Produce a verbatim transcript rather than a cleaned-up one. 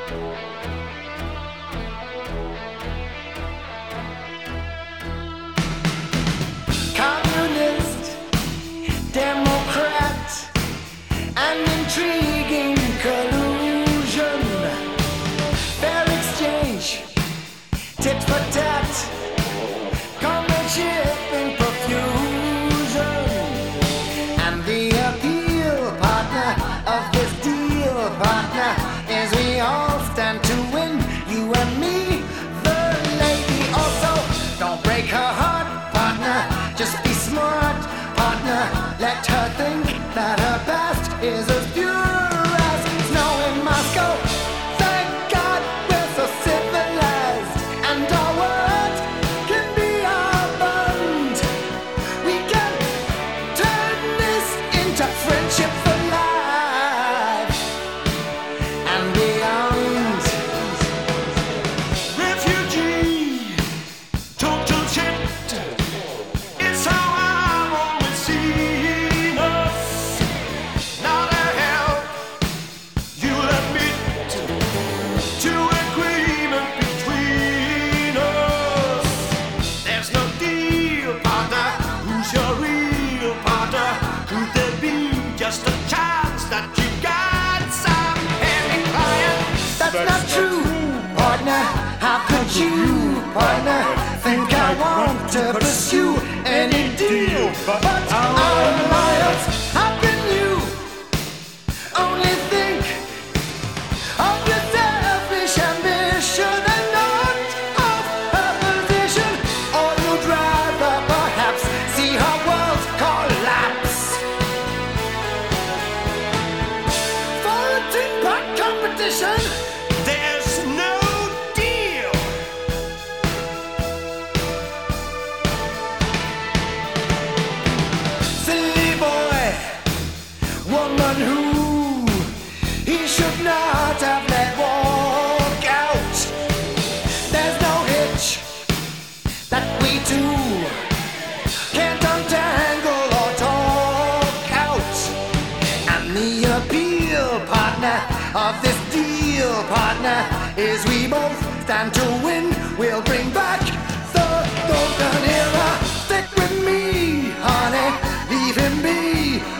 Communist, Democrat, an intriguing collusion, fair exchange, tit for tat, comradeship in profusion, and the appeal partner of this deal partner is we all stand to win, you and me, the lady also, don't break her heart, partner, just be smart, partner, let her think that her past is as pure as snow in Moscow. Thank God we're so civilized, and our words can be our bond. We can turn this into friendship for life and beyond. Refugee, total shit. It's how I've always seen us. Now the hell you admit to agreement between us. There's no deal, partner. Who's your real partner? Could there be just a chance that you got some heavy client? That's not true, partner. How could you, partner, think I want to pursue any deal but our alliance? How can you only think of your selfish ambition and not of her position? Or you'd rather perhaps see her world collapse for a tin pot competition? There's no deal. Silly boy, woman who he should not have let walk out. There's no hitch that we two can't untangle or talk out. And the appeal partner of this deal partner is we both stand to win. We'll bring back the golden era. Stick with me, honey, leave him be.